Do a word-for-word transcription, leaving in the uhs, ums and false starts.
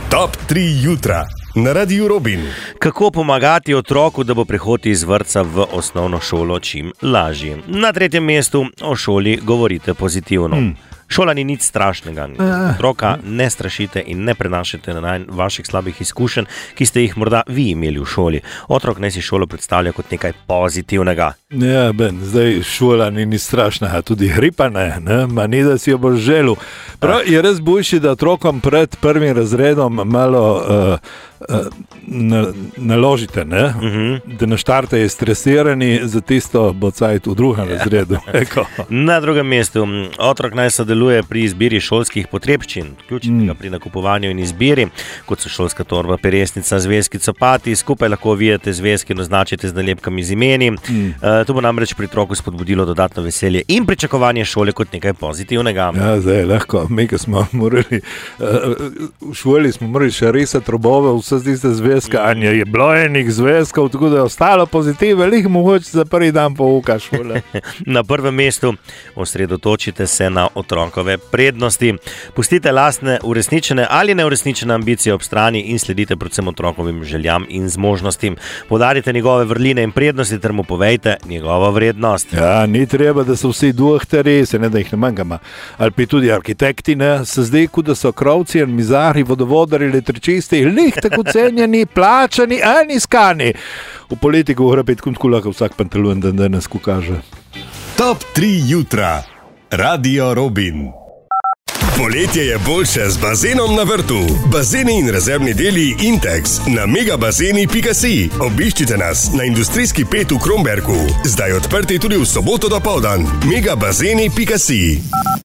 Top tri jutra na Radiu Robin. Kako pomagati otroku, da bo prehod iz vrtca v osnovno šolo čim lažje? Na tretjem mestu o šoli govorite pozitivno. Hmm. Šola ni nič strašnega. Otroka ne strašite in ne prenašate na vaših slabih izkušenj, ki ste jih morda vi imeli v šoli. Otrok naj si šolo predstavlja kot nekaj pozitivnega. Ja, ben, zdaj šola ni nič strašnega, tudi gripa ne, ne? Ma ni, da si jo boš želel. Prav je res boljši, da otrokom pred prvim razredom malo uh, uh, na, naložite, ne? Uh-huh. Da ne štartajo stresirani, za tisto bo cajt v drugem razredu. Na drugem mestu otrok naj sodeluje pri izbiri šolskih potrebščin, vključite ga pri nakupovanju in izbiri, kot so šolska torba, peresnica, zvezki, copati. Skupaj lahko ovijete zvezke in označite z nalepkami z imeni. Mm. Uh, to bo namreč pri otroku spodbudilo dodatno veselje in pričakovanje šole kot nekaj pozitivnega. Ja, zdaj lahko. Mi, ki smo morali, uh, v šoli smo morali še risati robove, vse tiste zvezke, a je bilo enih zvezkov, tako da je ostalo pozitiv, velik mogoče za prvi dan pouka šole. Na prvem mestu osredotočite se na otrokove prednosti. Pustite lastne uresničene ali neuresničene ambicije ob strani in sledite predvsem otrokovim željam in zmožnostim. Podarite njegove vrline in prednosti ter mu povejte njegovo vrednost. Ja, ni treba, da so vsi dohtarji, se ne da jih ne manjkama, ali pa tudi arhitekti, ne, se zdaj, kot da so krovci, mizari, vodovodari, električisti, lih tako cenjeni, plačani, ali iskani. V politiku gre pet kot kulaka vsak pantalon, da danes ko kaže. Top tri jutra. Radio Robin. Poletje je boljše z bazenom na vrtu. Bazeni in rezervni deli Intex na megabazeni pika si. Obiščite nas na industrijski pet v Kromberku. Zdaj odprti tudi v soboto dopoldan. megabazeni pika si.